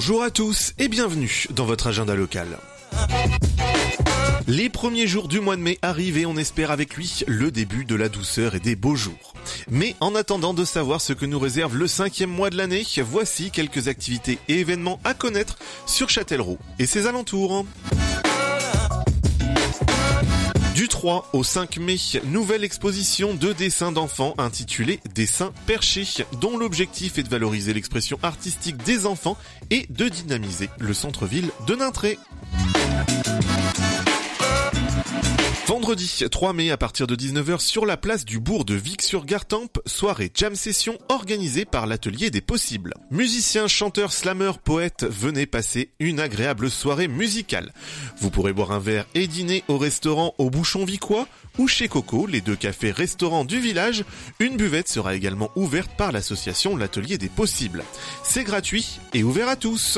Bonjour à tous et bienvenue dans votre agenda local. Les premiers jours du mois de mai arrivent et on espère avec lui le début de la douceur et des beaux jours. Mais en attendant de savoir ce que nous réserve le 5e mois de l'année, voici quelques activités et événements à connaître sur Châtellerault et ses alentours. Du 3 au 5 mai, nouvelle exposition de dessins d'enfants intitulée Dessins perchés, dont l'objectif est de valoriser l'expression artistique des enfants et de dynamiser le centre-ville de Nintré. Vendredi 3 mai à partir de 19h sur la place du bourg de Vic-sur-Gartempe, soirée jam session organisée par l'Atelier des Possibles. Musiciens, chanteurs, slameurs, poètes, venez passer une agréable soirée musicale. Vous pourrez boire un verre et dîner au restaurant au Bouchon Vicois ou chez Coco, les deux cafés-restaurants du village. Une buvette sera également ouverte par l'association L'Atelier des Possibles. C'est gratuit et ouvert à tous.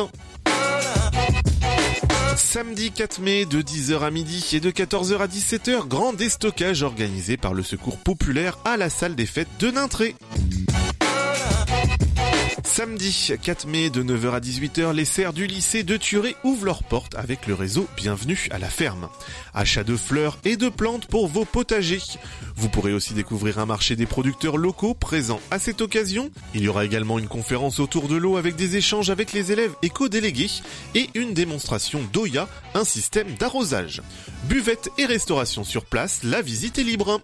Samedi 4 mai de 10h à midi et de 14h à 17h, grand déstockage organisé par le Secours Populaire à la salle des fêtes de Nintré. Samedi 4 mai de 9h à 18h, les serres du lycée de Thuré ouvrent leurs portes avec le réseau Bienvenue à la ferme. Achat de fleurs et de plantes pour vos potagers. Vous pourrez aussi découvrir un marché des producteurs locaux présents à cette occasion. Il y aura également une conférence autour de l'eau avec des échanges avec les élèves éco-délégués et une démonstration d'Oya, un système d'arrosage. Buvette et restauration sur place, la visite est libre.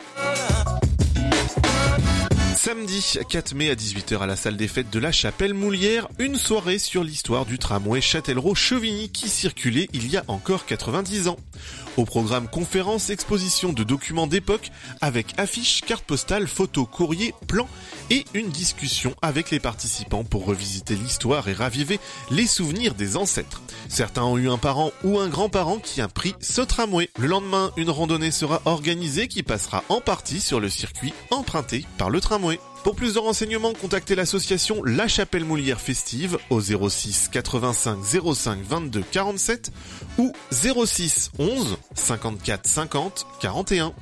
Samedi 4 mai à 18h à la salle des fêtes de la Chapelle-Moulière, une soirée sur l'histoire du tramway Châtellerault-Chevigny qui circulait il y a encore 90 ans. Au programme conférences, exposition de documents d'époque avec affiches, cartes postales, photos, courriers, plans et une discussion avec les participants pour revisiter l'histoire et raviver les souvenirs des ancêtres. Certains ont eu un parent ou un grand-parent qui a pris ce tramway. Le lendemain, une randonnée sera organisée qui passera en partie sur le circuit emprunté par le tramway. Pour plus de renseignements, contactez l'association La Chapelle-Moulière Festive au 06 85 05 22 47 ou 06 11 54 50 41.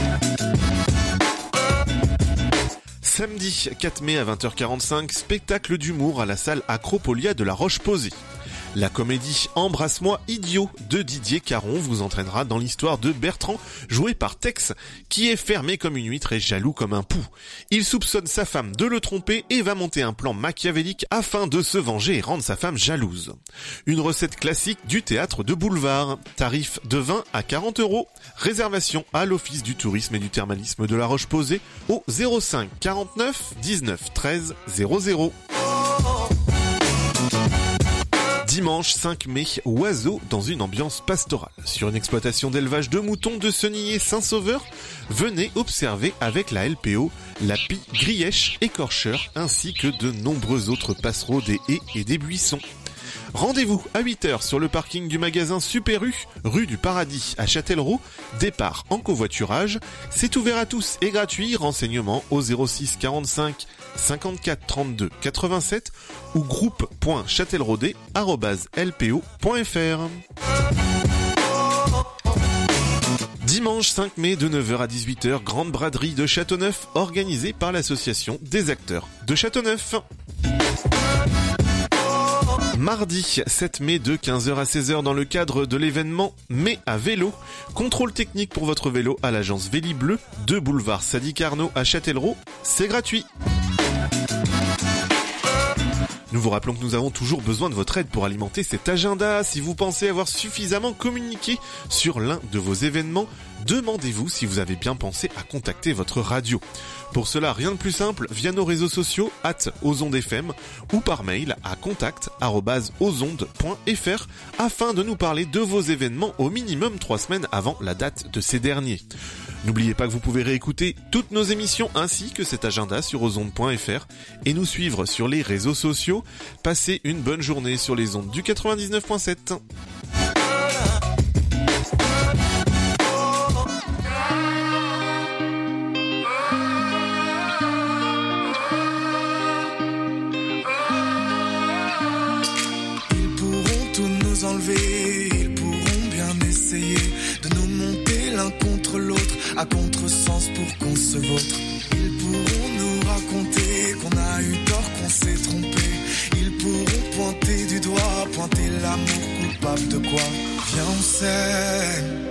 Samedi 4 mai à 20h45, spectacle d'humour à la salle Acropolia de la Roche-Posay. La comédie Embrasse-moi idiot de Didier Caron vous entraînera dans l'histoire de Bertrand, joué par Tex, qui est fermé comme une huître et jaloux comme un pou. Il soupçonne sa femme de le tromper et va monter un plan machiavélique afin de se venger et rendre sa femme jalouse. Une recette classique du théâtre de boulevard. Tarif de 20 à 40 €. Réservation à l'Office du tourisme et du thermalisme de la Roche-Posay au 05 49 19 13 00. Dimanche 5 mai, oiseaux dans une ambiance pastorale. Sur une exploitation d'élevage de moutons de Senillé-Saint-Sauveur, venez observer avec la LPO la pie grièche écorcheur ainsi que de nombreux autres passereaux des haies et des buissons. Rendez-vous à 8h sur le parking du magasin Super U, rue du Paradis à Châtellerault, départ en covoiturage. C'est ouvert à tous et gratuit, renseignements au 06 45 54 32 87 ou groupe.châtelleraudais@lpo.fr. Dimanche 5 mai de 9h à 18h, grande braderie de Châteauneuf organisée par l'association des acteurs de Châteauneuf. Mardi 7 mai de 15h à 16h dans le cadre de l'événement Mai à vélo. Contrôle technique pour votre vélo à l'agence Vélibleu de boulevard Sadi Carnot à Châtellerault. C'est gratuit. Nous vous rappelons que nous avons toujours besoin de votre aide pour alimenter cet agenda. Si vous pensez avoir suffisamment communiqué sur l'un de vos événements, demandez-vous si vous avez bien pensé à contacter votre radio. Pour cela, rien de plus simple, via nos réseaux sociaux @ozondefm ou par mail à contact@ozonde.fr afin de nous parler de vos événements au minimum 3 semaines avant la date de ces derniers. N'oubliez pas que vous pouvez réécouter toutes nos émissions ainsi que cet agenda sur ozonde.fr et nous suivre sur les réseaux sociaux. Passez une bonne journée sur les ondes du 99.7. Ils pourront tout nous enlever, ils pourront bien essayer de nous monter l'un contre l'autre à contresens pour qu'on se vautre. Ils pourront nous raconter qu'on a eu tort, qu'on s'est trompé. Ils pourront pointer du doigt capable de quoi? Viens on s'aime.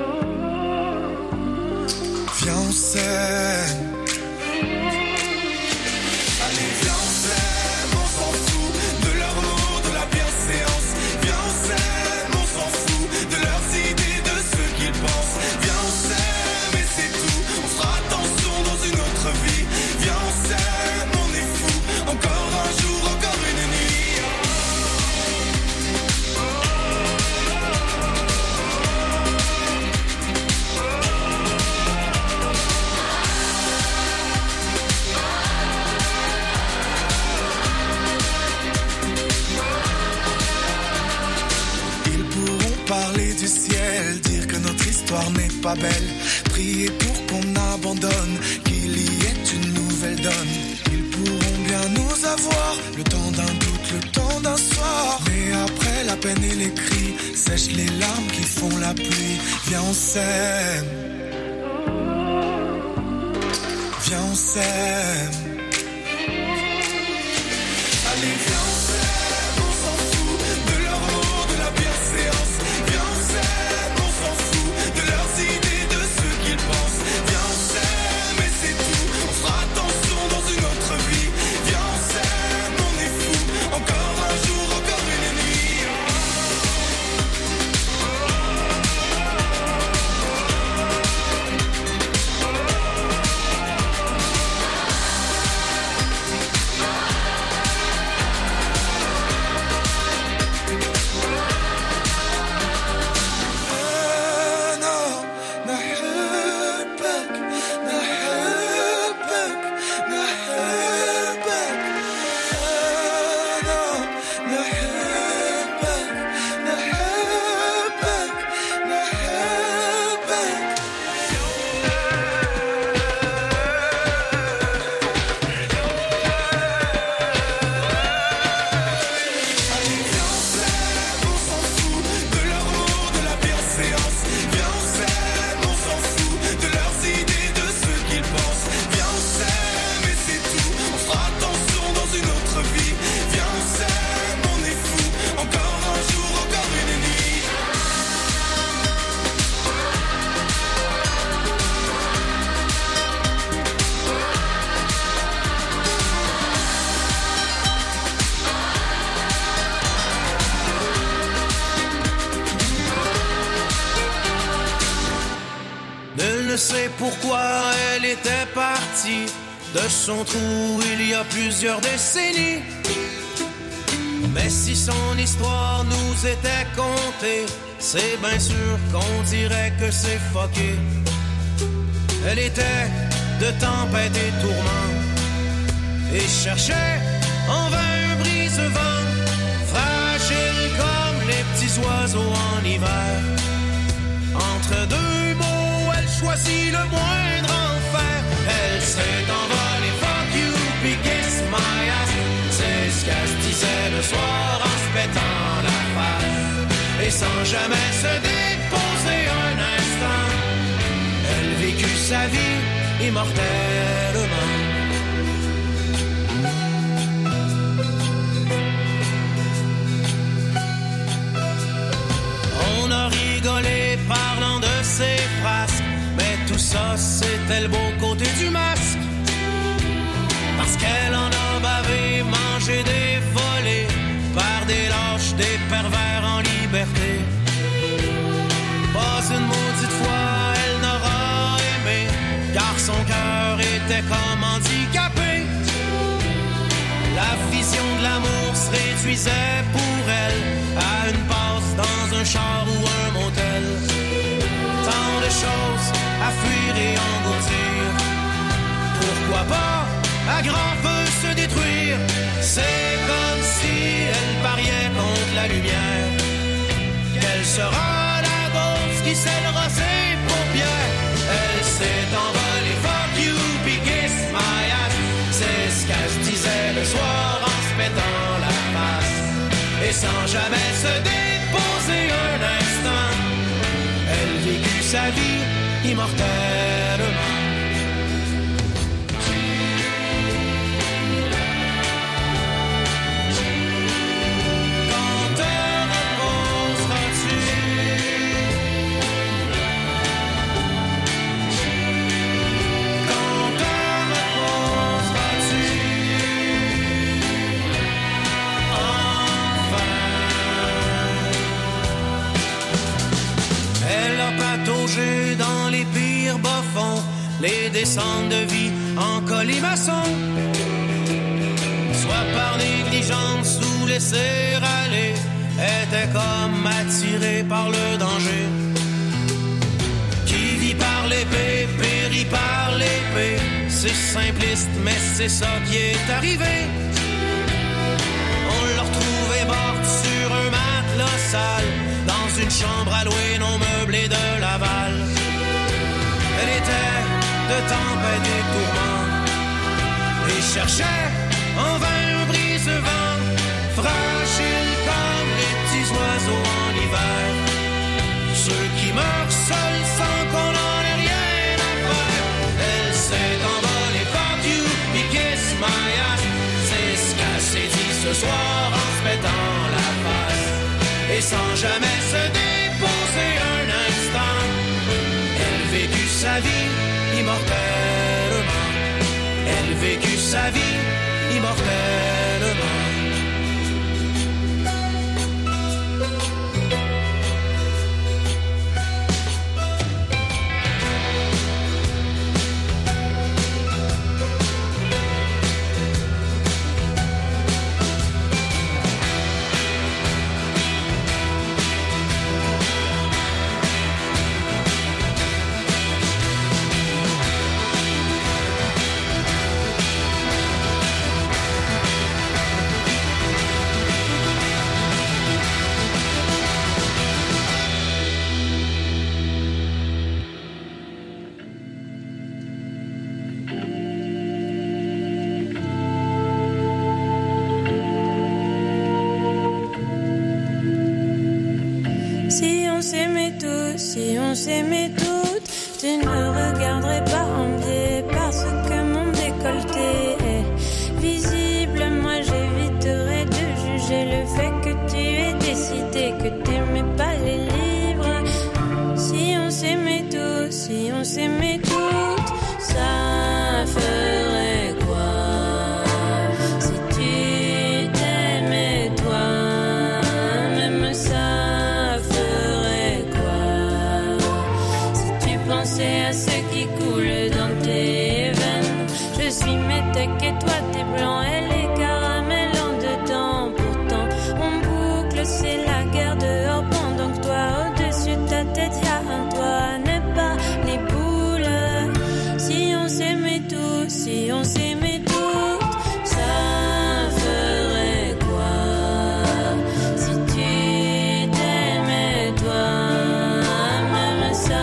Viens on s'aime. Allez viens on s'aime, on s'en fout de leurs mots, de la bienséance. Viens on s'aime, on s'en fout de leurs idées, de ce qu'ils pensent. Viens on s'aime et c'est tout, on fera attention dans une autre vie. Viens on s'aime, on est fou, encore un jour, encore une nuit. Parler du ciel, dire que notre histoire n'est pas belle, prier pour qu'on abandonne, qu'il y ait une nouvelle donne. Ils pourront bien nous avoir, le temps d'un doute, le temps d'un soir. Mais après la peine et les cris, sèchent les larmes qui font la pluie. Viens on s'aime. Viens on s'aime. Allez viens on s'aime, on s'en fout de leurs mots, de la bienséance. Viens on s'aime, on s'en fout de leurs idées, de ce qu'ils pensent. Viens on s'aime et c'est tout, on fera attention dans une autre vie. Viens on s'aime, on est fou, encore un jour, encore une nuit. C'est pourquoi elle était partie de son trou il y a plusieurs décennies. Mais si son histoire nous était contée, c'est bien sûr qu'on dirait que c'est fucké. Elle était de tempête et tourment et cherchait en vain un brise-vent, fragile comme les petits oiseaux en hiver. Entre deux mots, elle choisit le moindre enfer. Elle s'est envolée, fuck you, puis kiss my ass. C'est ce qu'elle se disait le soir en se pétant la face. Et sans jamais se déposer un instant, elle vécut sa vie immortellement. On a rigolé parlant de ses frasques, mais tout ça c'était le beau côté du masque. Parce qu'elle en a bavé, mangé des volets par des lâches, des pervers en liberté. Pas une maudite fois elle n'aura aimé, car son cœur était comme handicapé. La vision de l'amour se réduisait pour elle à une passe dans un char ou un motel. Tant de choses à fuir et engloutir. Pourquoi pas à grand feu se détruire? C'est comme si elle pariait contre la lumière. Quelle sera la dose qui scellera ses paupières? Elle s'est envolée, fuck you, puis kiss my ass. C'est ce qu'elle se disait le soir en se mettant la face. Et sans jamais se déposer un instant, elle vécut sa vie immortellement. Quand te reposera patauger dans les pires bas-fonds, les descentes de vie en colimaçon. Soit par négligence ou laisser aller, était comme attiré par le danger. Qui vit par l'épée, périt par l'épée. C'est simpliste, mais c'est ça qui est arrivé. On l'a retrouvée morte sur un matelas sale, dans une chambre allouée non meublée de Laval. Elle était de tempête et tourments, et cherchait en vain un brise-vent, fragile comme les petits oiseaux en hiver. Ceux qui meurent seuls sans qu'on en ait rien à faire. Elle s'est envolée, fuck you, me kiss my ass. C'est ce qu'elle s'est dit ce soir en se mettant la face. Et sans jamais se déposer un instant, elle vécut sa vie immortellement. Elle vécut sa vie immortellement. Si on s'aimait toutes, tu ne regarderais pas en biais parce que mon décolleté est visible. Moi j'éviterais de juger le fait que tu aies décidé que t'aimais pas les livres. Si on s'aimait tous, si on s'aimait toutes, ça ferait quoi? Si tu t'aimais toi-même, ça à ce qui coule dans tes veines. Je suis métèque et toi t'es blanc, elle est caramel en dedans. Pourtant on boucle, c'est la guerre dehors pendant que toi au-dessus de ta tête y'a un toit. N'est pas les boules. Si on s'aimait tous, si on s'aimait toutes, ça ferait quoi? Si tu t'aimais toi-même, ça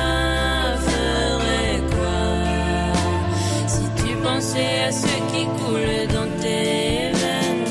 pensez à ce qui coule dans tes veines.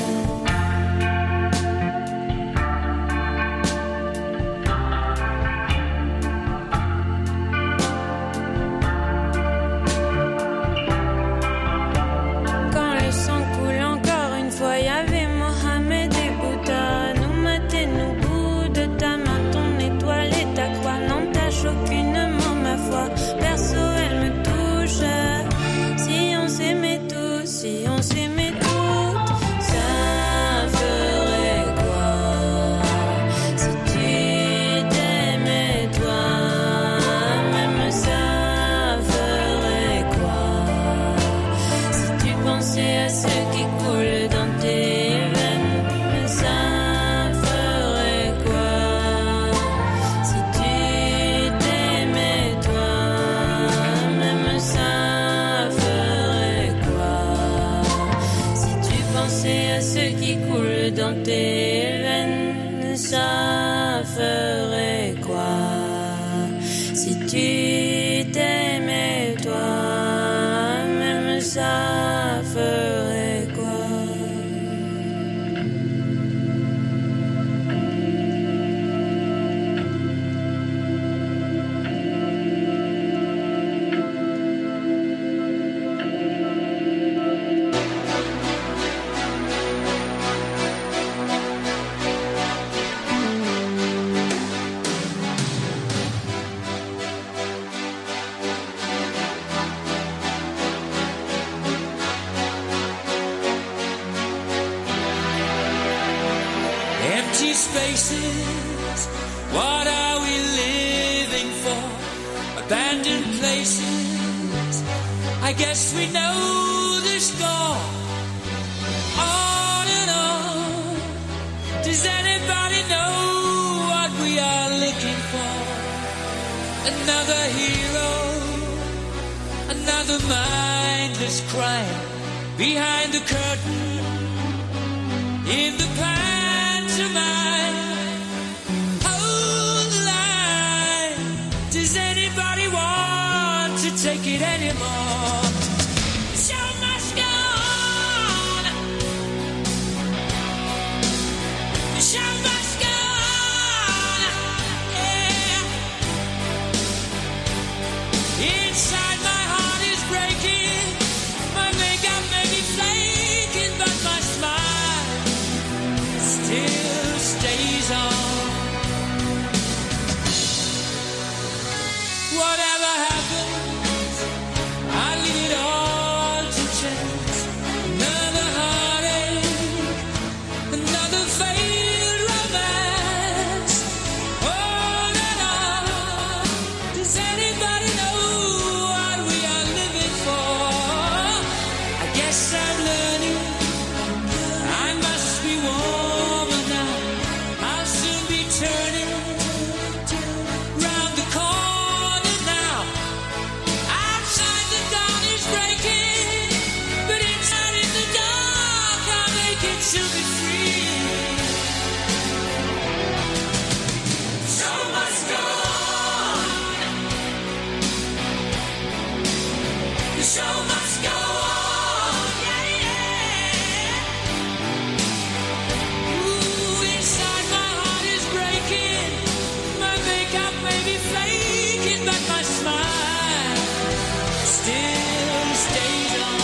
Quand le sang coule encore une fois, y avait Mohamed et Bouddha. Nous mater, nous bout de ta main, ton étoile et ta croix n'en tâche aucunement ma foi. Perso, elle me touche. Si on s'aimait tous, si on s'aimait toutes, ça ferait quoi? Si tu t'aimais toi-même, ça ferait quoi? Si tu pensais à ce qui coule dans tes veines, ça ferait quoi? Si tu t'aimais toi-même, ça à ce qui coule dans tes veines, ça ferait quoi? Si tu t'aimais toi-même, ça ferait quoi? Empty spaces, what are we living for? abandoned places. I guess we know the score. On and on. Does anybody know what we are looking for? Another hero, another mindless crime behind the curtain in the pantomime. Hold the line. Does anybody want to take it anymore? The show must go on. The show must go on. Yeah. Inside my heart is breaking. My makeup may be flaking, but my smile still stays on. Whatever happens, I leave it all to chance. Another heartache, another failed romance. On and on. Does anybody know what we are living for? I guess I'm learning. I must be warmer now. I'll soon be turning round the corner now. Outside the dawn is breaking, but inside in the dark I'll make it to be free. The show must go on. The show must go on. Yeah, yeah. Ooh, inside my heart is breaking. My makeup may be flaking, but my smile still stays on.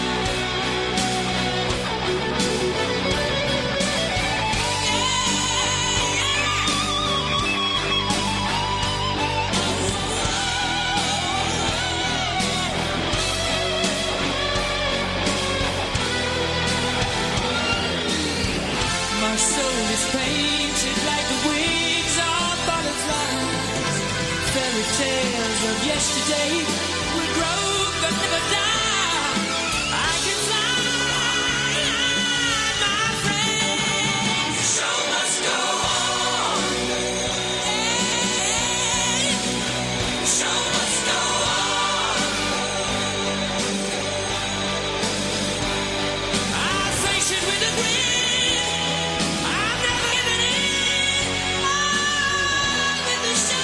My soul is painted like the wings of butterflies. Fairy tales of yesterday will grow but never die. I can fly, my friend. The show must go on. The show must go on. I'll face it with a grin. I'm never giving in. On with the show.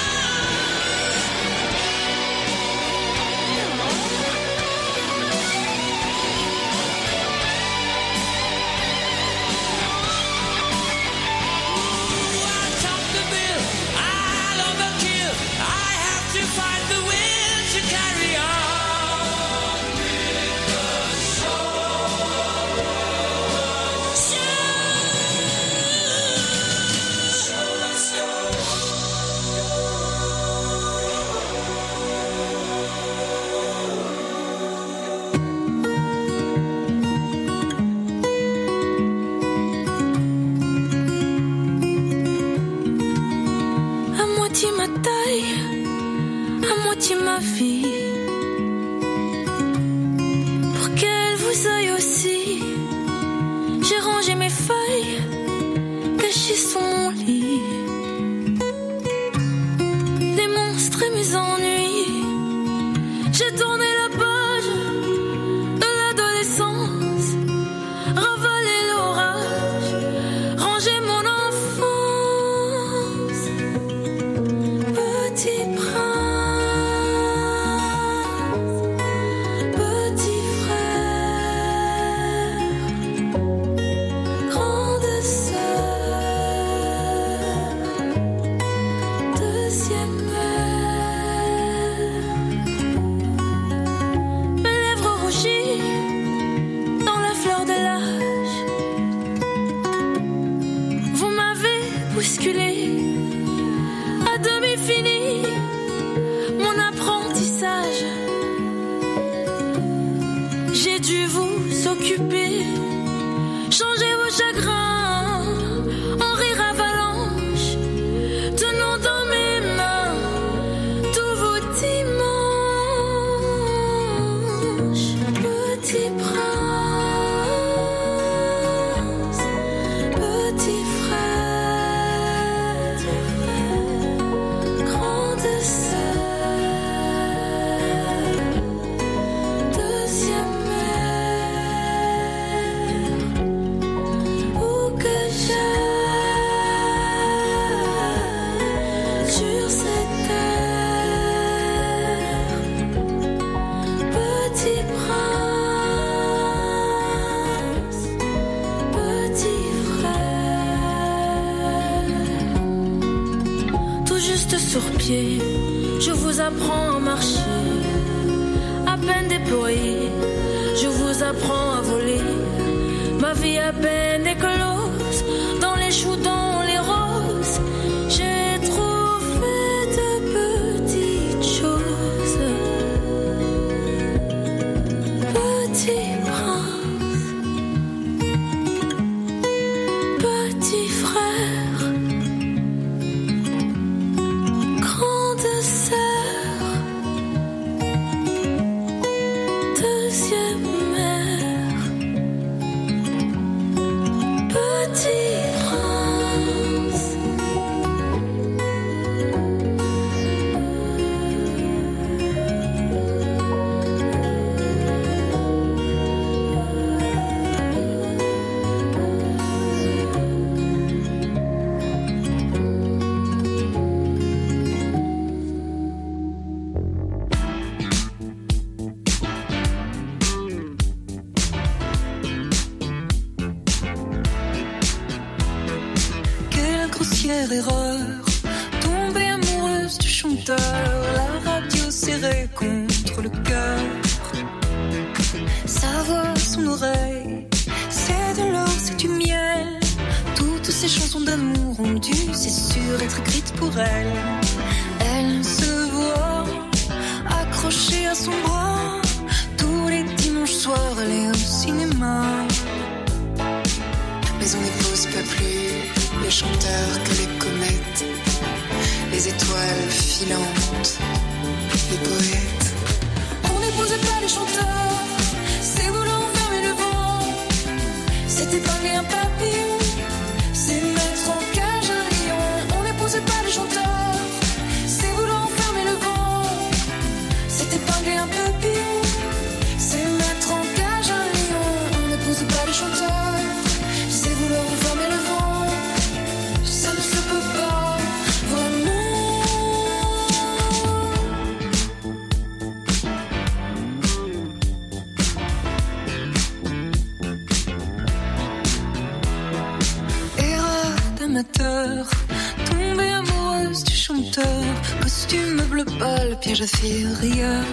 I'll top the bill. I'll overkill. I have to find the will to carry on with the show. Show must go. À moitié ma taille, à moitié ma vie. Pour qu'elle vous aille aussi, j'ai rangé mes feuilles, cachées sous mon lit. Les monstres et mes ennuis, j'ai tourné la page de l'adolescence, ravalé l'orage, rangé mon enfance. Petit prince, petit frère, grande sœur, deuxième mère. Mes lèvres rougies dans la fleur de l'âge, vous m'avez bousculé, à demi fini mon apprentissage. J'ai dû vous occuper, changer vos chagrins en rire avalanche, tenant dans mes mains tous vos dimanches. juste sur pied, je vous apprends à marcher. À peine déployée, je vous apprends à voler. Ma vie à peine éclose, dans les choux, dans les roses, j'ai trouvé de petites choses. Petit prince, petit frère, grande sœur, deuxième mère, petit prince. Quelle grossière erreur, tombée amoureuse du chanteur, la radio serrée contre le cœur. Sa voix, son oreille, c'est de l'or, c'est du miel. Toutes ces chansons d'amour ont dû, c'est sûr, être écrites pour elle. Elle se voit accrochée à son bras, tous les dimanches soirs, elle est au cinéma. Mais on n'épouse pas plus les chanteurs que les comètes, les étoiles filantes, les poètes. On n'épousait pas les chanteurs, c'est vouloir fermer le vent. C'est épargner un papillon, c'est mettre en cage un lion. On n'épousait pas les chanteurs, c'est vouloir fermer le vent. C'est épargner un papillon, c'est mettre en cage un lion. On n'épousait pas les chanteurs, c'est vouloir fermer le vent. Ça ne se peut pas, vraiment. Erreur d'amateur, tombée amoureuse du chanteur, costume bleu pâle, piège à filles rieurs.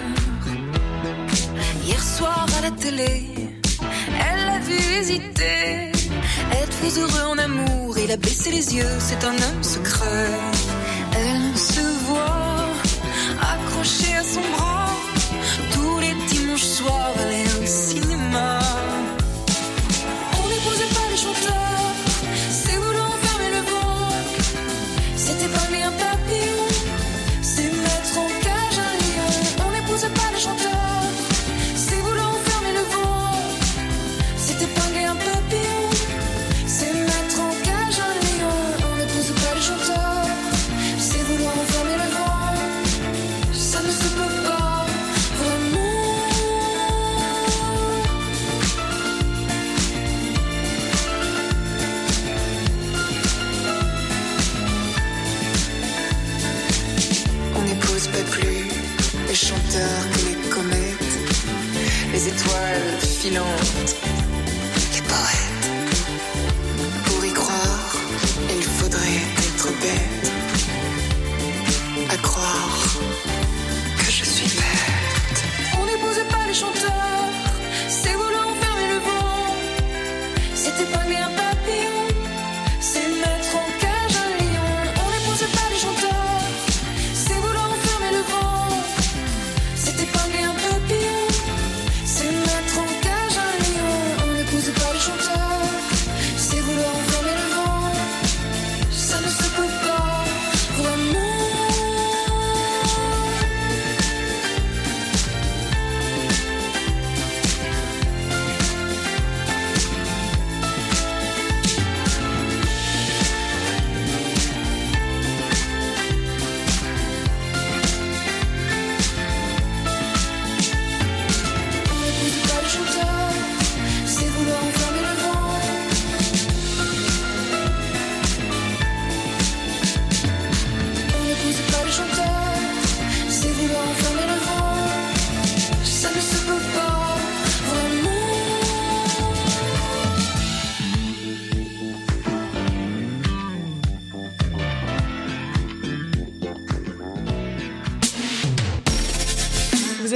Hier soir à la télé, elle a vu hésiter. Êtes-vous heureux en amour? Il a baissé les yeux, c'est un homme secret. Elle se voit accrochée à son bras, tous les dimanches soirs, elle est au cinéma. On n'épousait pas les chanteurs, c'est vouloir fermer le vent. C'est épargner un papillon, c'est mettre en cage un lion. On n'épousait pas les chanteurs, c'est vouloir fermer le vent. C'est épargner un papillon, c'est mettre en cage un lion. On n'épouse pas les chanteurs, c'est vouloir enfermer le vent. Ça ne se peut pas.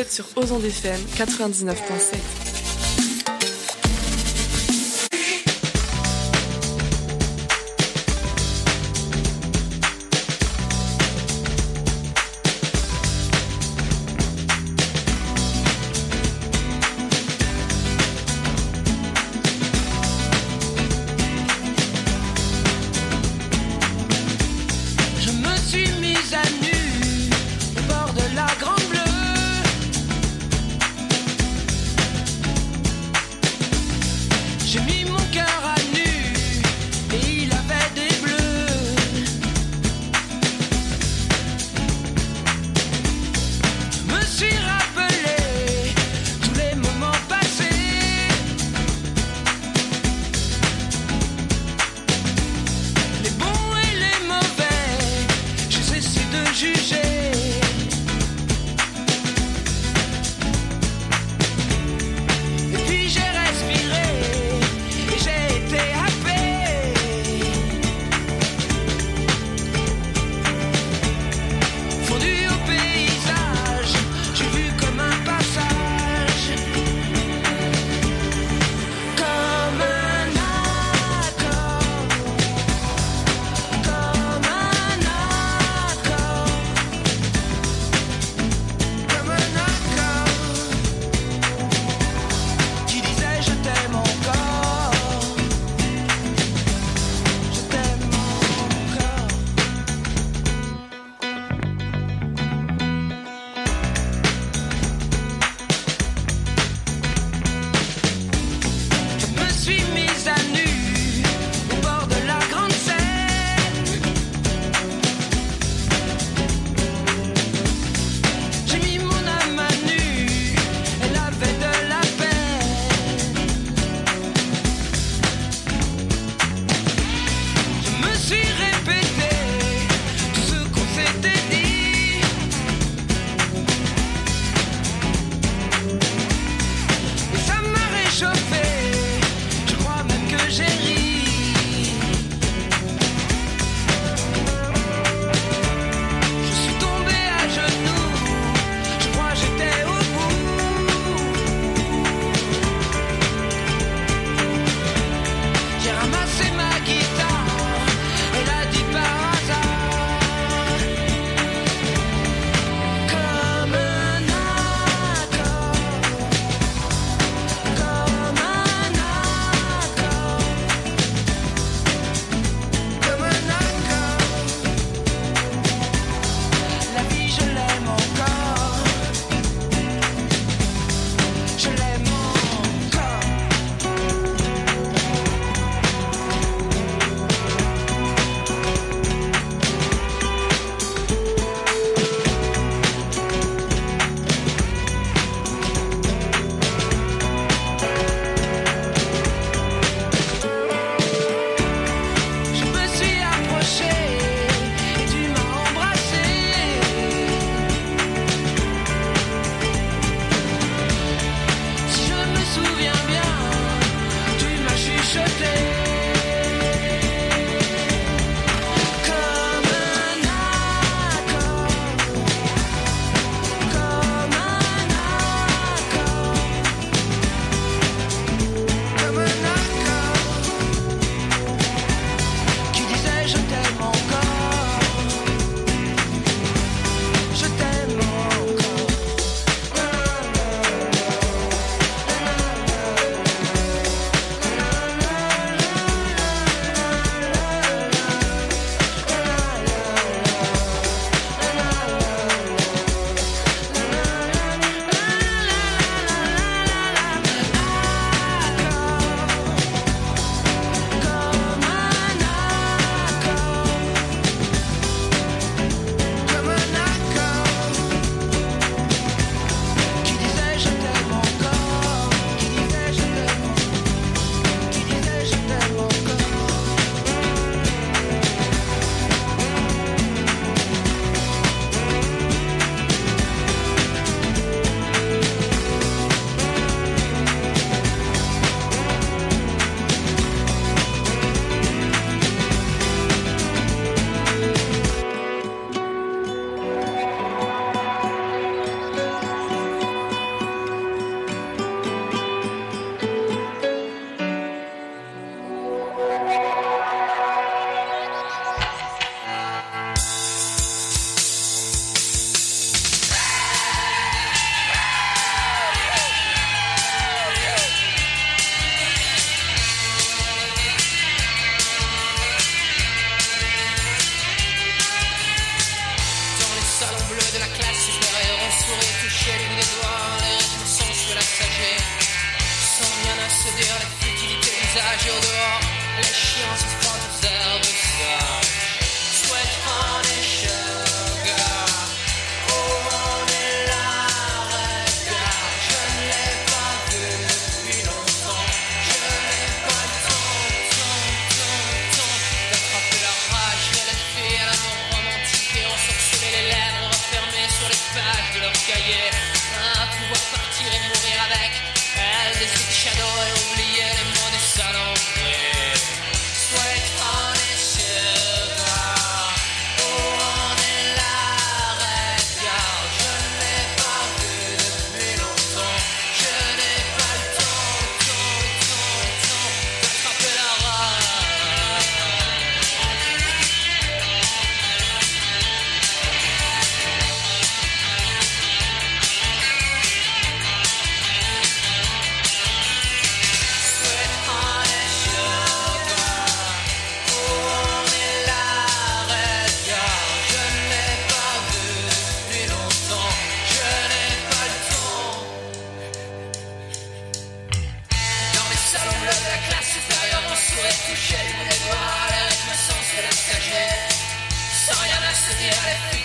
êtes sur Osons FM 99.7.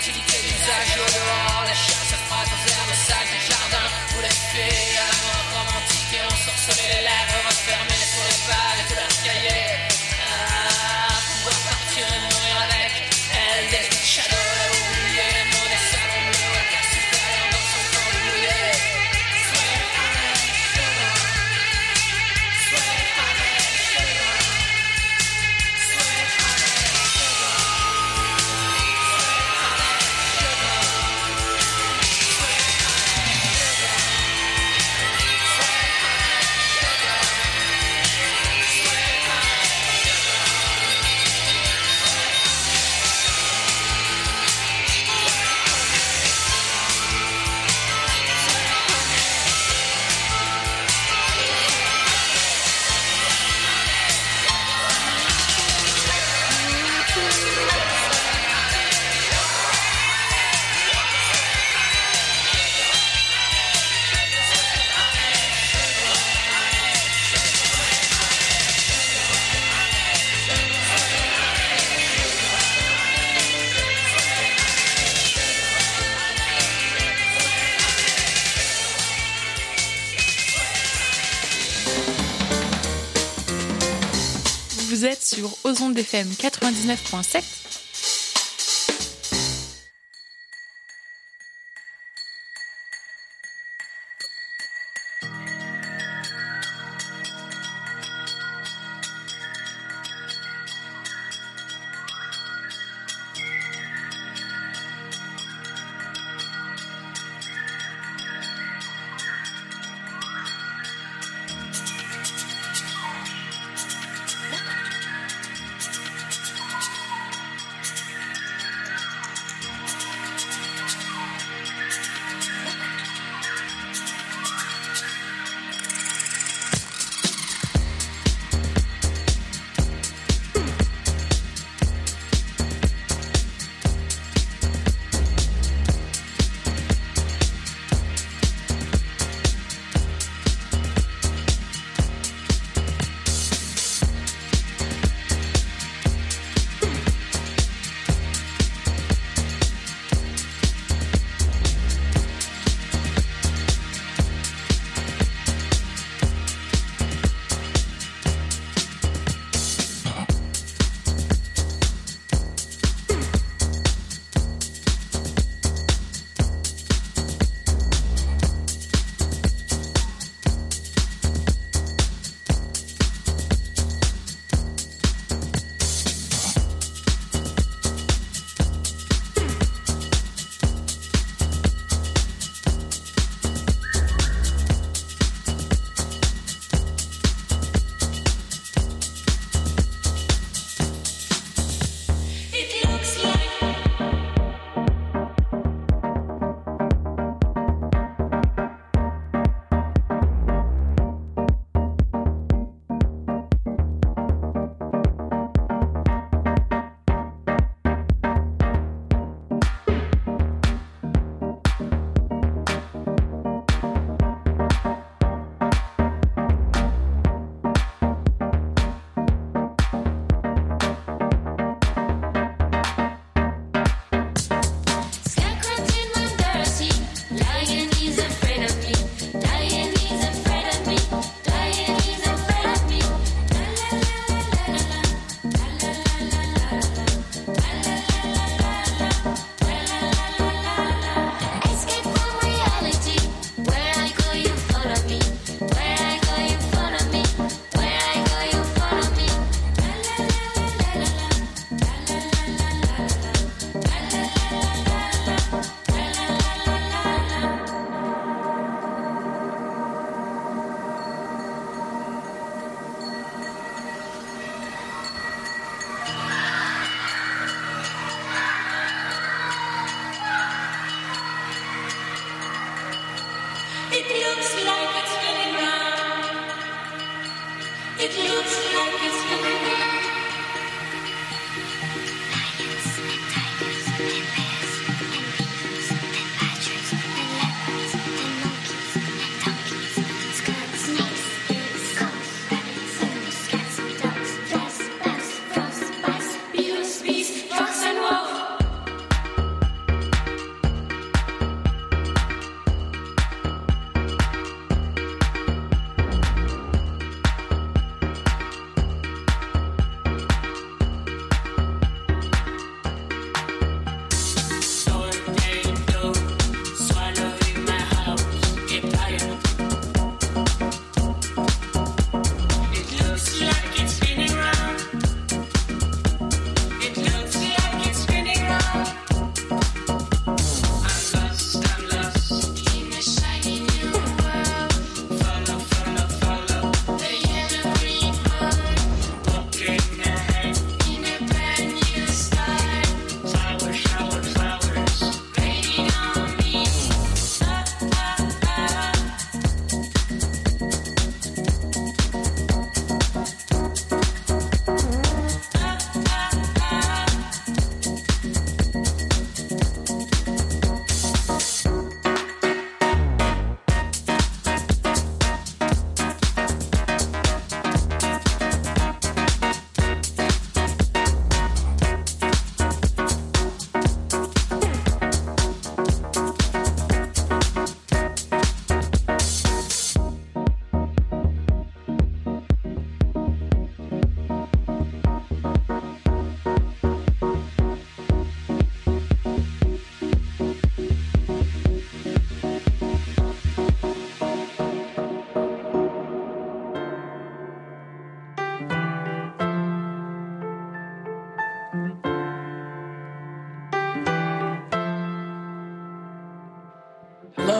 utilité d'usage au dehors. Les chiens se frottent aux herbes sales du jardin. Où les filles à la mort romantique et ensorcelées, les lèvres refermées sur les pages de leurs cahiers. Pouvoir partir et mourir avec elle. Des shadows à oublier, les mots des salons bleus, la classe supérieure dans son temps oublié. Sweet honey sugar, sweet honey sugar, sweet honey sugar, sweet honey sugar, sweet honey sugar, sweet Vous êtes sur Ozonde FM 99.7.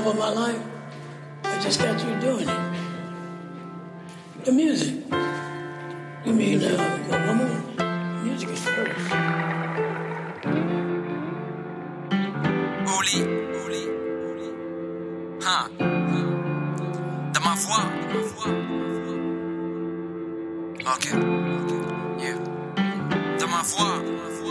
love of my life. I just got you doing it. The music. You mean, come on. Music is first. Oli. Hein. Dans ma voix. Ok. Yeah. Dans ma voix.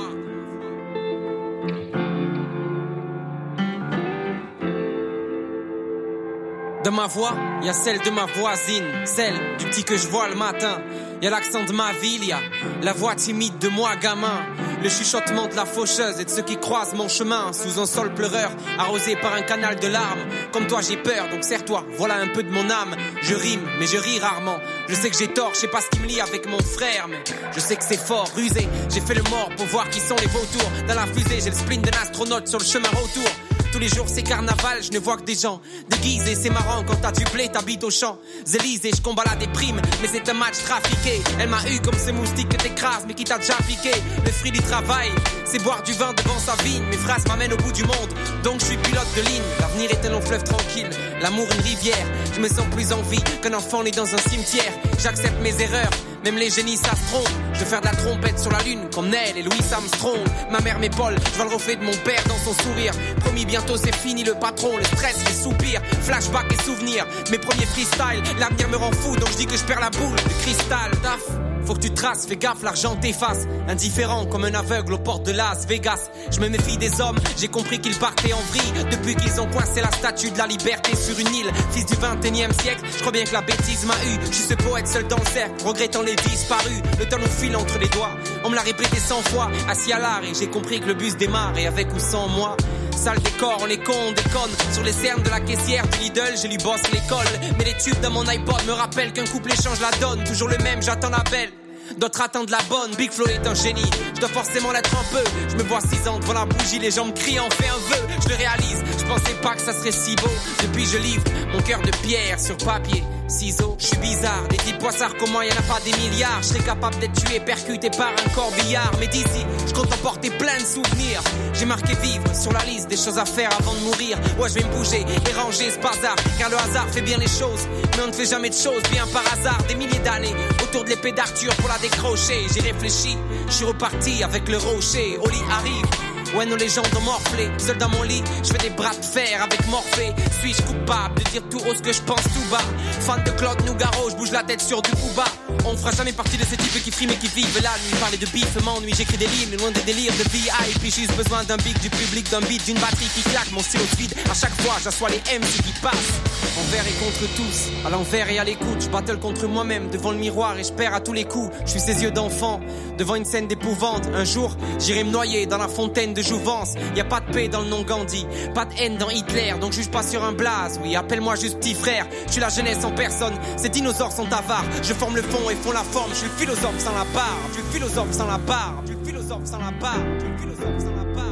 Dans ma voix, y a celle de ma voisine, celle du petit que je vois le matin. Y a l'accent de ma ville, y a la voix timide de moi gamin. Le chuchotement de la faucheuse et de ceux qui croisent mon chemin sous un sol pleureur, arrosé par un canal de larmes. Comme toi j'ai peur, donc serre-toi, voilà un peu de mon âme. Je rime, mais je ris rarement. Je sais que j'ai tort, je sais pas ce qui me lie avec mon frère, mais je sais que c'est fort, rusé. J'ai fait le mort pour voir qui sont les vautours. Dans la fusée, j'ai le spleen d'un astronaute sur le chemin retour. Tous les jours c'est carnaval, je ne vois que des gens déguisés. C'est marrant quand t'as du blé, t'habites au champ Élysées, je combats la déprime, mais c'est un match trafiqué. Elle m'a eu comme ce moustique que t'écrases, mais qui t'a déjà piqué. Le fruit du travail, c'est boire du vin devant sa vigne. Mes phrases m'amènent au bout du monde, donc je suis pilote de ligne. L'avenir est un long fleuve tranquille, l'amour une rivière. Je me sens plus en vie qu'un enfant né dans un cimetière. J'accepte mes erreurs, même les génies ça se trompe. Je vais faire de la trompette sur la lune comme Neil et Louis Armstrong. Ma mère m'épaule, je vois le reflet de mon père dans son sourire. Promis bientôt c'est fini le patron, le stress, les soupirs, flashback et souvenirs. Mes premiers freestyles, l'avenir me rend fou, donc je dis que je perds la boule de cristal. Taf, faut que tu traces, fais gaffe, l'argent t'efface. Indifférent comme un aveugle aux portes de Las Vegas. Je me méfie des hommes, j'ai compris qu'ils partaient en vrille depuis qu'ils ont coincé la statue de la liberté sur une île. Fils du 21e siècle, je crois bien que la bêtise m'a eu. Je suis ce poète seul dans le cercle, regrettant les disparus. Le temps nous file entre les doigts, on me l'a répété 100 fois. Assis à l'art et j'ai compris que le bus démarre, et avec ou sans moi. Sale décor, on est con, on déconne. Sur les cernes de la caissière du Lidl, je lui bosse l'école. Mais les tubes dans mon iPod me rappellent qu'un couplet change la donne. Toujours le même, j'attends la belle. D'autres attendent la bonne, Big Flo est un génie. Je dois forcément l'être un peu. Je me vois 6 ans devant la bougie, les gens me crient en fais un vœu. Je le réalise, je pensais pas que ça serait si beau. Depuis je livre mon cœur de pierre sur papier, ciseaux. Je suis bizarre, des petits poissards comme moi, y'en a pas des milliards. Je serais capable d'être tué, percuté par un corbillard. Mais d'ici, je compte emporter plein de souvenirs. J'ai marqué vivre sur la liste des choses à faire avant de mourir. Ouais, je vais me bouger et ranger ce bazar, car le hasard fait bien les choses, mais on ne fait jamais de choses bien par hasard. Des milliers d'années autour de l'épée d'Arthur pour la décrocher. J'ai réfléchi, je suis reparti avec le rocher. Oli arrive, ouais nos légendes ont morflé. Seul dans mon lit, je fais des bras de fer avec Morphée. Suis-je coupable de dire tout haut ce que je pense tout bas? Fan de Claude Nougaro, je bouge la tête sur du Booba. On fera jamais partie de ces types qui friment et qui vivent la nuit. Parler de bif m'ennuie, j'écris des lignes loin des délires de vie. Et puis j'ai juste besoin d'un beat, du public, d'un beat, d'une batterie qui claque. Mon stylo vide, à chaque fois j'assois les MC qui passent. Envers et contre tous, à l'envers et à l'écoute. Je battle contre moi-même devant le miroir et je perds à tous les coups. Je suis ses yeux d'enfant, devant une scène d'épouvante. Un jour, j'irai me noyer dans la fontaine de jouvence. Y a pas de paix dans le nom Gandhi, pas de haine dans Hitler, donc juge pas sur un blaze. Oui, appelle-moi juste petit frère, je suis la jeunesse en personne. Ces dinosaures sont avares, je forme le fond et font la forme. Je suis le philosophe sans la barre, je suis le philosophe sans la barre, je suis le philosophe sans la barre, je suis le philosophe sans la barre.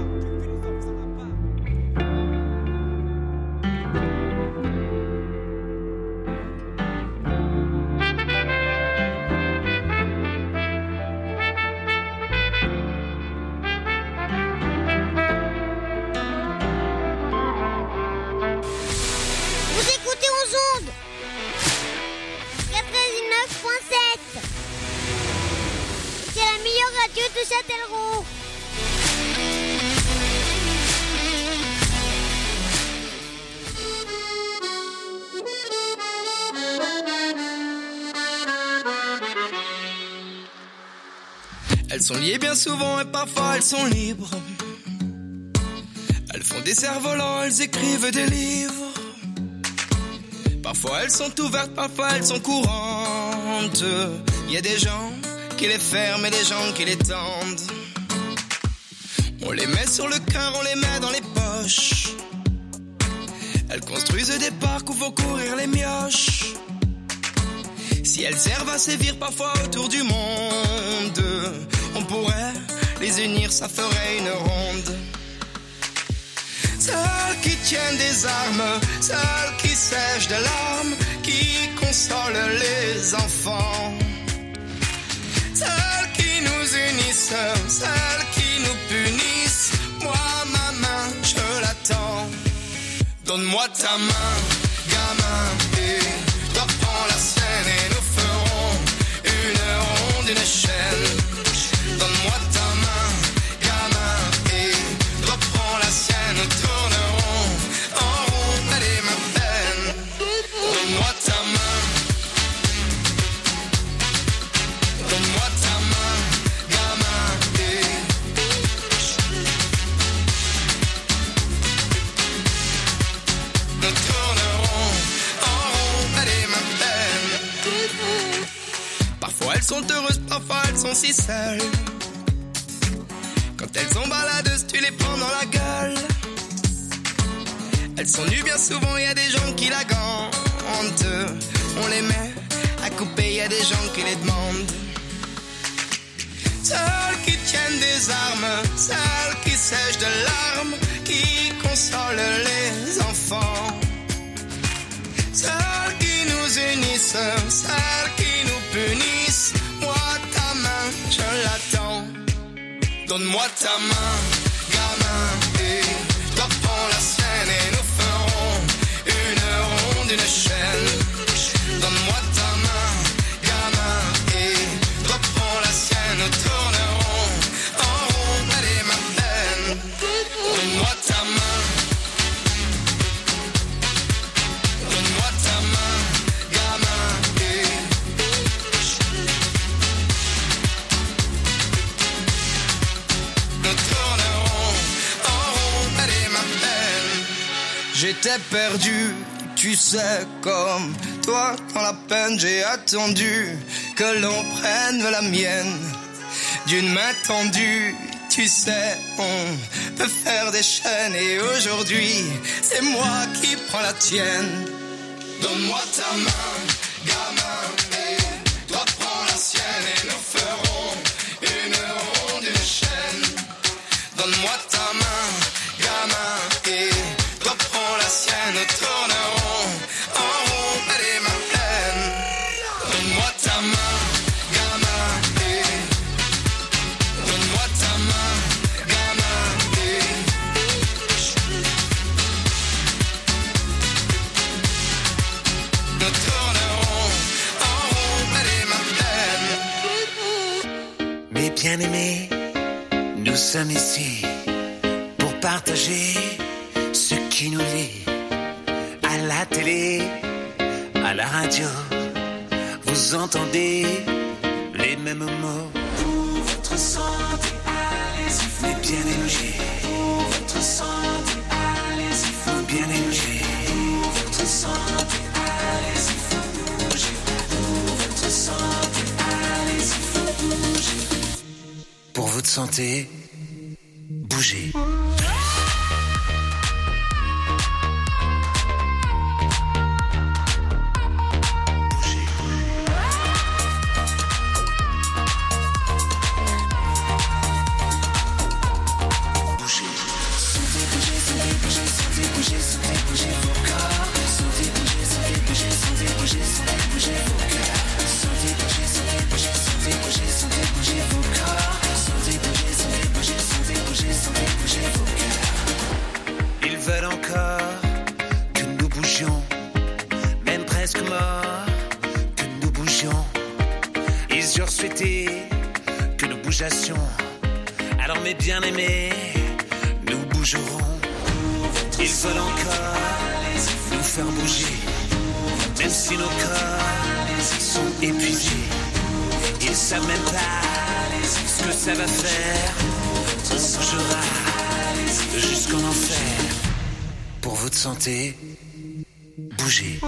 Radio de Châtellerault. Elles sont liées bien souvent et parfois elles sont libres. Elles font des cerfs-volants, elles écrivent des livres. Parfois elles sont ouvertes, parfois elles sont courantes. Il y a des gens qui les ferment et des gens qui les tendent. On les met sur le cœur, on les met dans les poches. Elles construisent des parcs où vont courir les mioches. Si elles servent à sévir parfois autour du monde, on pourrait les unir, ça ferait une ronde. Celles qui tiennent des armes, celles qui sèchent des larmes, qui consolent les enfants. Celles qui nous unissent, celles qui nous punissent. Moi, ma main, je l'attends. Dans Donne-moi ta main, gamin, et toi prends la sienne et nous ferons une ronde, une chaîne. Donne-moi ta main, gamin, et toi prends la sienne, nous tournerons en rond, allez ma peine. Donne-moi ta main, donne-moi ta main, gamin, et nous tournerons en rond, allez ma peine. Parfois elles sont heureuses, parfois elles sont si seules. Quand elles sont baladeuses, tu les prends dans la gueule. Elles sont nues bien souvent, y a des gens qui la gantent. On les met à couper, y a des gens qui les demandent. Celles qui tiennent des armes, celles qui sèchent de larmes, qui consolent les enfants. Celles qui nous unissent, celles qui nous punissent. Moi ta main, je l'attends. Donne-moi ta main, gamin, et toi prends la sienne et nous ferons une ronde, une chaîne. Donne-moi ta main, gamin, et toi prends la sienne, nous tournerons en rond, allez ma peine. Donne-moi ta main, donne-moi ta main, gamin, et nous tournerons en rond, allez ma peine. J'étais perdu, tu sais, comme toi dans la peine, j'ai attendu que l'on prenne la mienne d'une main tendue. Tu sais, on peut faire des chaînes et aujourd'hui, c'est moi qui prends la tienne. Donne-moi ta main, gamin, et toi prends la sienne et nous ferons une ronde, une chaîne. Donne-moi ta main, gamin, et toi prends la sienne, nous tournerons en rond, allez ma peine. Donne-moi ta main, gamin, et donne-moi ta main, gamin, et nous tournerons en rond, allez ma peine. Mes bien-aimés, nous sommes ici pour partager ce qui nous lie. À la télé, à la radio, vous entendez les mêmes mots. Pour votre santé, allez-y, mes bien-aimés. Pour votre santé, allez-y, faut bien aimer. Pour votre santé, allez-y, faut bouger. Pour votre santé, allez-y, faut bouger. Pour votre santé, bougez. Ils veulent encore que nous bougions, même presque morts, que nous bougions. Ils eurent souhaité que nous bougeassions. Alors mes bien-aimés, nous bougerons. Ils veulent encore nous faire bouger, même si nos corps sont épuisés. Ils savent même pas ce que ça va faire. On bougera jusqu'en enfer. Pour votre santé, bougez.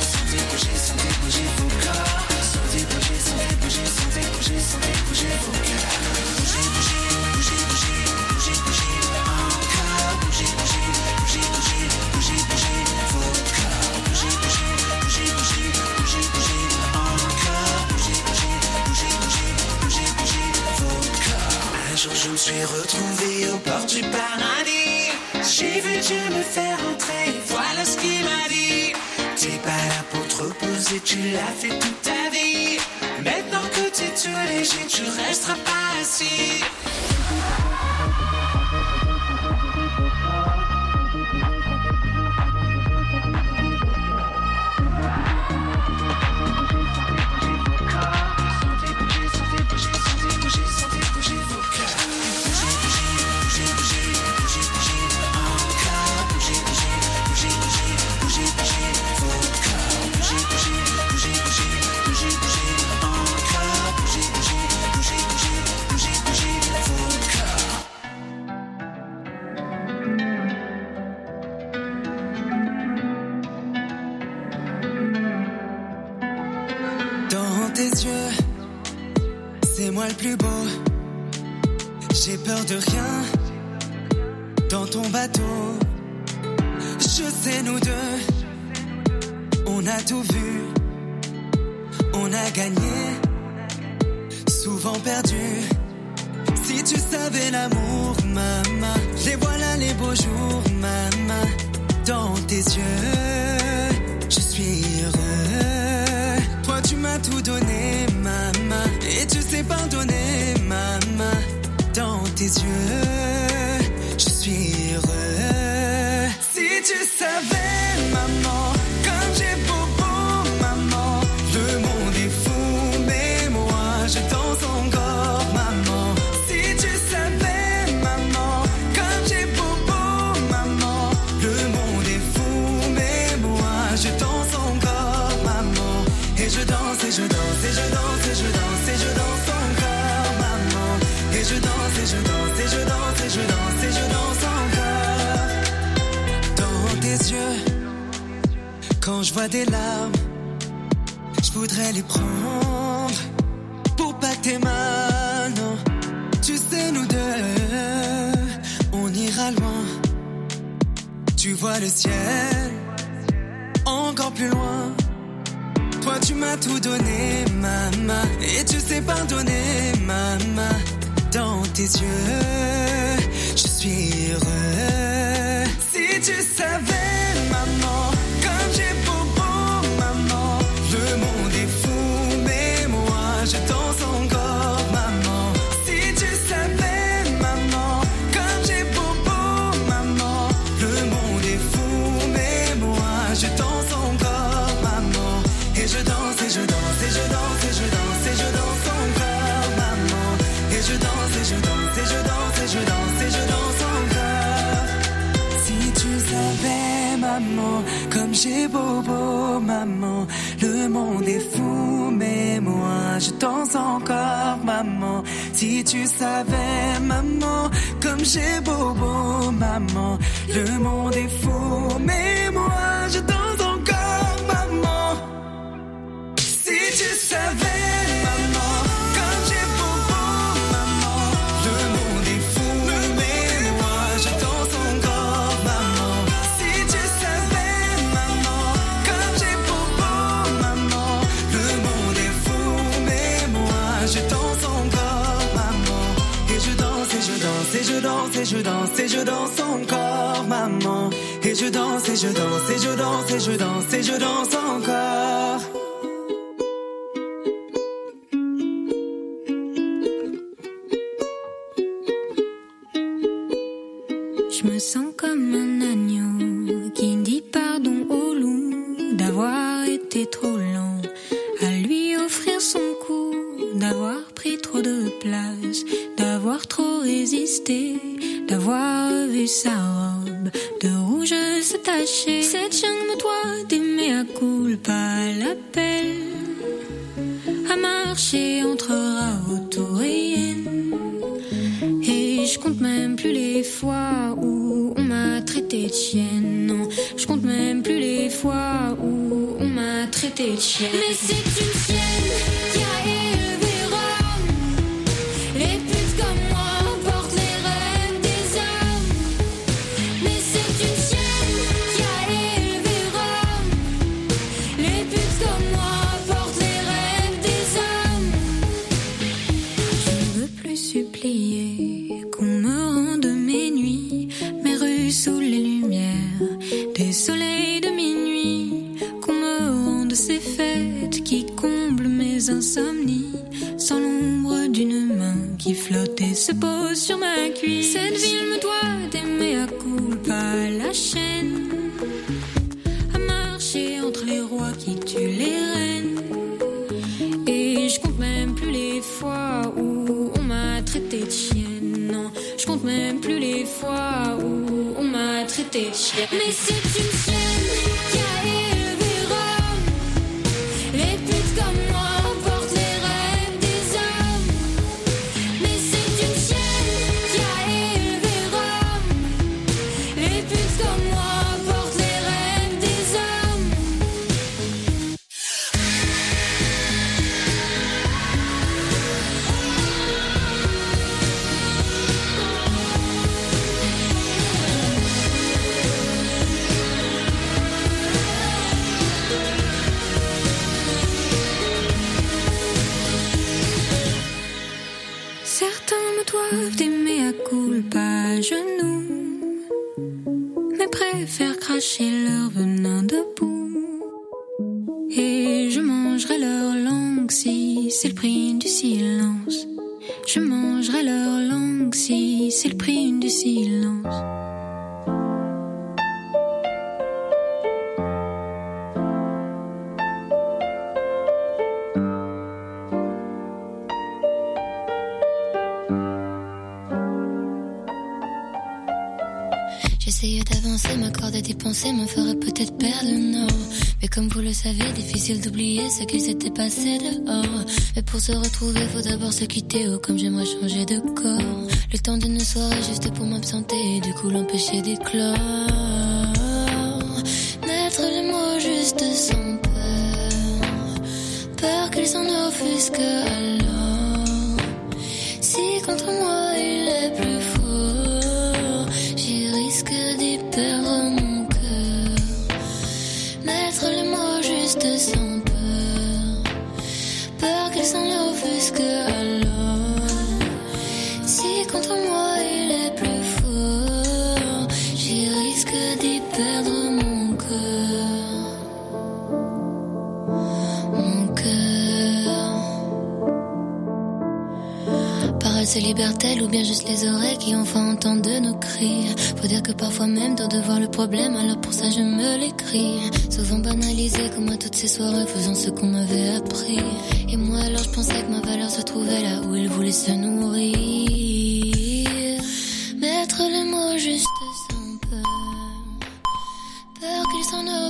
Bougez vos cœurs, j'ai retrouvé au bord du paradis. J'ai vu Dieu me faire entrer, voilà ce qu'il m'a dit. T'es pas là pour te reposer, tu l'as fait toute ta vie. Maintenant que t'es tout léger, tu resteras pas assis. Le plus beau, j'ai peur de rien dans ton bateau. Je sais nous deux, on a tout vu, on a gagné, souvent perdu. Si tu savais l'amour, maman, les voilà les beaux jours, maman. Dans tes yeux, je suis heureux. Toi tu m'as tout donné, maman, et tu sais pardonner, maman. Dans tes yeux, je suis heureux. Si tu savais, maman, comme j'ai beau, maman. Le monde est fou, mais moi je danse encore, maman. Si tu savais, maman, comme j'ai beau, maman. Le monde est fou, mais moi je danse encore, maman. Et je danse, et je danse, et je danse, et je danse, et je danse encore, maman. Et je danse, et je danse, et je danse, et je danse, et je danse encore. Dans tes yeux, quand je vois des larmes, je voudrais les prendre pour pas que t'aies mal, non. Tu sais, nous deux, on ira loin. Tu vois le ciel, encore plus loin. Toi tu m'as tout donné, maman, et tu sais pardonner, maman. Dans tes yeux, je suis heureux. Si tu savais, maman, comme j'ai beau, maman. Le monde est fou, mais moi je danse encore, maman. Si tu savais, maman, comme j'ai beau, maman. Le monde est fou, mais moi je danse encore, maman. Et je danse, et je danse, et je danse, et je danse, et je danse encore, maman. Et je danse, et je danse, et je danse, et je danse, et je danse encore. Si tu savais, maman, comme j'ai beau, maman. Le monde est fou, mais moi je danse encore, maman. Si tu savais, maman, comme j'ai beau, maman. Le monde est fou, mais moi je danse encore, maman. Si tu savais, maman, comme j'ai beau, maman. Le monde est fou, mais moi je danse encore, maman. Si tu savais, maman, comme j'ai beau, maman. Le monde est fou, mais moi je danse encore, maman. Et je danse, et je danse, et je danse, et je danse, et je danse encore, maman. Et je danse, et je danse, et je danse, et je danse, et je danse encore. Je me sens comme un agneau qui dit pardon au loup d'avoir été trop lent à lui offrir son cou, d'avoir pris trop de place, d'avoir trop résisté, d'avoir vu sa robe de rouge se tacher. Cette jungle me doit d'aimer à culpa, l'appel à marcher entrera autour et je compte même plus les fois où on m'a traité de chienne. Non, je compte même plus les fois où on m'a traité de chienne. Mais c'est une chienne qui a élevé Rome. Les putes comme moi portent les rêves des hommes. Mais c'est une chienne qui a élevé Rome. Les putes comme moi portent les rêves des hommes. Je ne veux plus supplier qu'on les soleils de minuit, qu'on me rende ces fêtes qui comblent mes insomnies, sans l'ombre d'une main qui flotte et se pose sur ma cuisse. Cette ville me doit d'aimer à culpa la chaîne, à marcher entre les rois qui tuent les reines. Et je compte même plus les fois où on m'a traité de chienne. Non, je compte même plus les fois où on m'a traité de chienne. Mais c'est une chienne qui a élevé Rome. Les putes comme moi emportent les rêves des hommes. Mais c'est une chienne qui a élevé Rome. Les putes comme moi emportent les rêves des hommes. Certains me doivent d'aimer à culpa à genoux, mais préfèrent cracher leur venin debout. Et je mangerai leur langue si c'est le prix du silence. Je mangerai leur langue si c'est le prix du silence. J'essayais d'avancer, m'accorder des pensées me ferait peut-être perdre le nord. Mais comme vous le savez, difficile d'oublier ce qui s'était passé dehors. Mais pour se retrouver, faut d'abord se quitter. Oh, comme j'aimerais changer de corps. Le temps d'une soirée juste pour m'absenter et du coup l'empêcher d'éclore. Mettre les mots juste sans peur, peur qu'ils s'en offusquent alors. Si contre moi il est plus fort, j'y risque d'y perdre mon cœur. Mettre les mots juste sans peur, peur qu'ils s'en offusquent alors. Si contre moi il est plus fort, j'y risque d'y perdre mon cœur. Mon cœur. Paroles se libèrent-elles ou bien juste les oreilles qui enfin entendent nos cris? Faut dire que parfois même tôt de voir le problème, alors pour ça je me l'écris. Souvent banalisé comme à toutes ces soirées, faisant ce qu'on m'avait appris. Et moi alors je pensais que ma valeur se trouvait là où il voulait se nourrir. Mettre les mots juste sans peur, peur qu'ils s'en